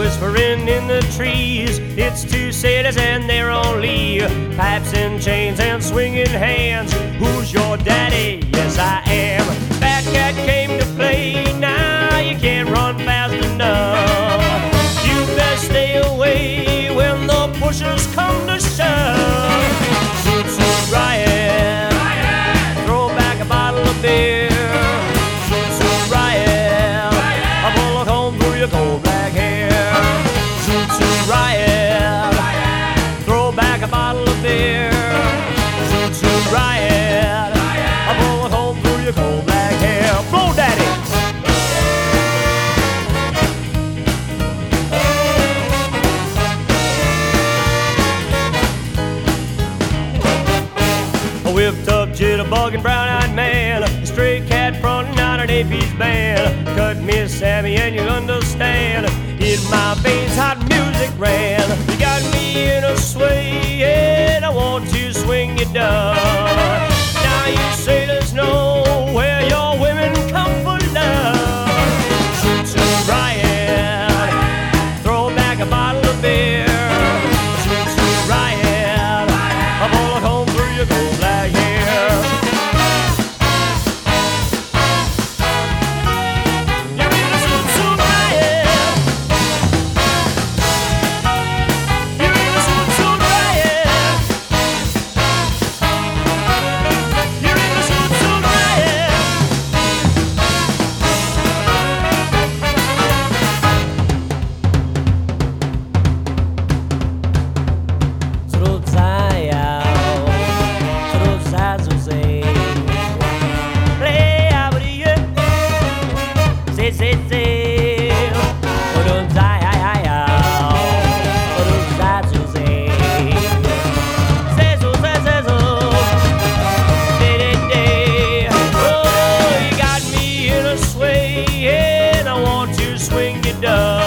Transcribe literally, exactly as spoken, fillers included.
whispering in the trees. It's two sailors and they're on lee, pipes and chains and swinging hands. Who's your daddy? Yes, I am. Fat Cat came to play. Now you can't run fast enough. You best stay away when the pushers come to shove. Zoot Suit Riot, throw back a bottle of beer. Zoot Suit Riot, a bullet home through your cold black hair. Zoot Suit Riot, throw back a bottle of beer. Zoot Suit Riot, a bullet home through your cold black hair. Blow daddy. A whipped up, jitterbugging, brown-eyed man, a stray cat fronting out an A P's band. Cut me, Sammy, and you'll understand. In my veins, hot music ran. You got me in a sway, and I want to swing you down. Now you sailors know where your women come for love. Zoot Suit Riot, throw back a bottle of beer. Zoot Suit Riot, a bullet home through your cold black hair. You're in a Zoot Suit Riot. You're in a Zoot Suit Riot. You're in a Zoot Suit Riot. Trudzają, trudzają się. Play out here, say, say, say. Trudzają, trudzają się. Say, so, say, say, so. Day, day, day. Oh, you got me in a sway, and I want to swing you down.